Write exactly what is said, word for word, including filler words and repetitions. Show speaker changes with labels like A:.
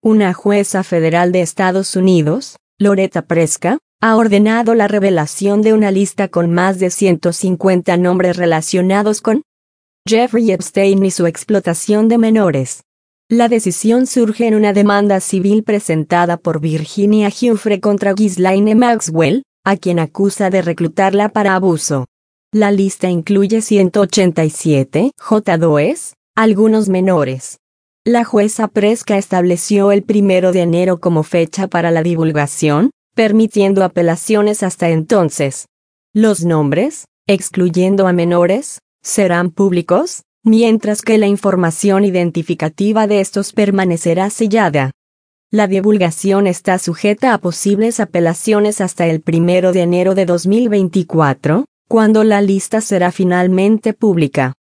A: Una jueza federal de Estados Unidos, Loretta Preska, ha ordenado la revelación de una lista con más de ciento cincuenta nombres relacionados con Jeffrey Epstein y su explotación de menores. La decisión surge en una demanda civil presentada por Virginia Giuffre contra Ghislaine Maxwell, a quien acusa de reclutarla para abuso. La lista incluye ciento ochenta y siete J dos, algunos menores. La jueza Preska estableció el primero de enero como fecha para la divulgación, permitiendo apelaciones hasta entonces. Los nombres, excluyendo a menores, serán públicos, mientras que la información identificativa de estos permanecerá sellada. La divulgación está sujeta a posibles apelaciones hasta el primero de enero de dos mil veinticuatro, cuando la lista será finalmente pública.